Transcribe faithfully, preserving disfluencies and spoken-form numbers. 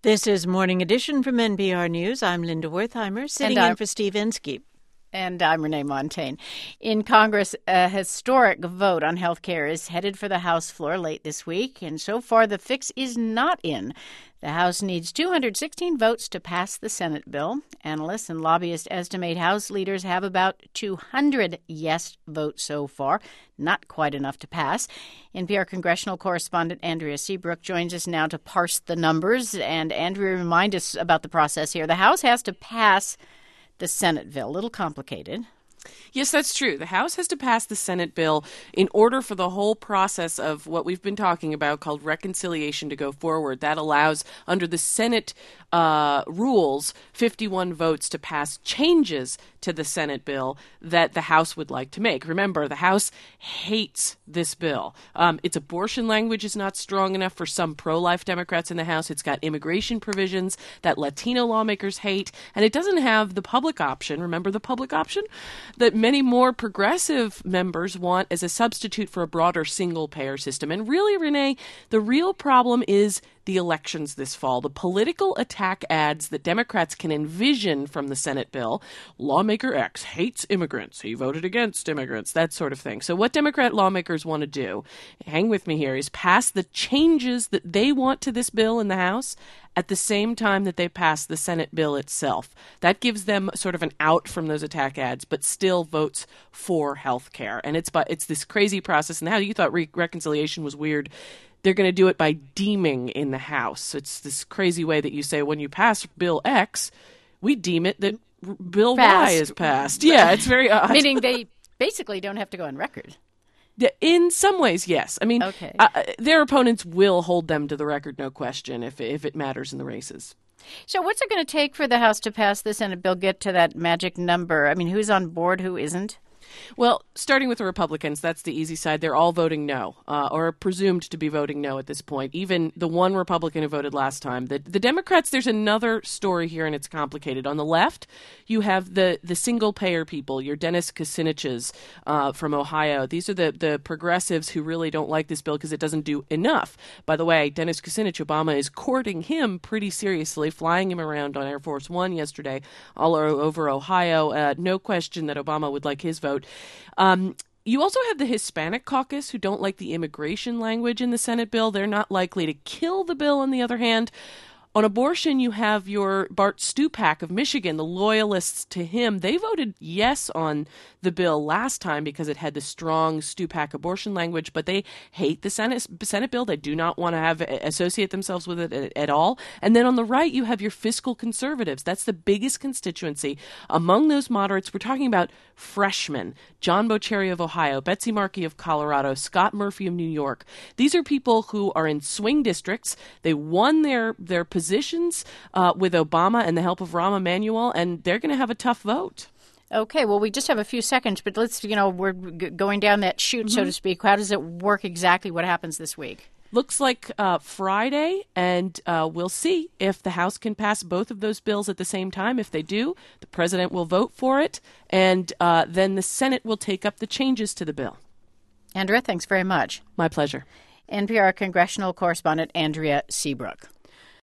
This is Morning Edition from N P R News. I'm Linda Wertheimer, sitting in for Steve Inskeep. And I'm Renee Montaigne. In Congress, a historic vote on health care is headed for the House floor late this week, and so far the fix is not in. The House needs two hundred sixteen votes to pass the Senate bill. Analysts and lobbyists estimate House leaders have about two hundred yes votes so far, not quite enough to pass. N P R congressional correspondent Andrea Seabrook joins us now to parse the numbers. And Andrea, remind us about the process here. The House has to pass the Senate bill. A little complicated. Yes, that's true. The House has to pass the Senate bill in order for the whole process of what we've been talking about called reconciliation to go forward. That allows, under the Senate uh, rules, fifty-one votes to pass changes to the Senate bill that the House would like to make. Remember, the House hates this bill. Um, its abortion language is not strong enough for some pro-life Democrats in the House. It's got immigration provisions that Latino lawmakers hate, and it doesn't have the public option. Remember the public option? That many more progressive members want as a substitute for a broader single-payer system. And really, Renee, the real problem is the elections this fall. The political attack ads that Democrats can envision from the Senate bill. Lawmaker X hates immigrants. He voted against immigrants, that sort of thing. So what Democrat lawmakers want to do, hang with me here, is pass the changes that they want to this bill in the House at the same time that they pass the Senate bill itself. That gives them sort of an out from those attack ads, but still votes for health care. And it's, it's this crazy process. And how you thought re- reconciliation was weird. They're going to do it by deeming in the House. It's this crazy way that you say, when you pass Bill X, we deem it that Bill Passed. Y is passed. Yeah, it's very odd. Meaning they basically don't have to go on record. In some ways, yes. I mean, okay. uh, their opponents will hold them to the record, no question, if if it matters in the races. So what's it going to take for the House to pass the Senate bill, get to that magic number? I mean, who's on board, who isn't? Well, starting with the Republicans, that's the easy side. They're all voting no, uh, or presumed to be voting no at this point. Even the one Republican who voted last time. The, the Democrats, there's another story here, and it's complicated. On the left, you have the, the single-payer people, your Dennis Kucinichs uh, from Ohio. These are the, the progressives who really don't like this bill because it doesn't do enough. By the way, Dennis Kucinich, Obama is courting him pretty seriously, flying him around on Air Force One yesterday all over Ohio. Uh, no question that Obama would like his vote. Um, you also have the Hispanic caucus who don't like the immigration language in the Senate bill. They're not likely to kill the bill, on the other hand. On abortion, you have your Bart Stupak of Michigan, the loyalists to him. They voted yes on the bill last time because it had the strong Stupak abortion language, but they hate the Senate, Senate bill. They do not want to have associate themselves with it at, at all. And then on the right, you have your fiscal conservatives. That's the biggest constituency. Among those moderates, we're talking about freshmen. John Bocelli of Ohio, Betsy Markey of Colorado, Scott Murphy of New York. These are people who are in swing districts. They won their, their positions uh, with Obama and the help of Rahm Emanuel, and they're going to have a tough vote. Okay, well, we just have a few seconds, but let's, you know, we're g- going down that chute, mm-hmm. so to speak. How does it work exactly? What happens this week? Looks like uh, Friday, and uh, we'll see if the House can pass both of those bills at the same time. If they do, the president will vote for it, and uh, then the Senate will take up the changes to the bill. Andrea, thanks very much. My pleasure. N P R congressional correspondent Andrea Seabrook.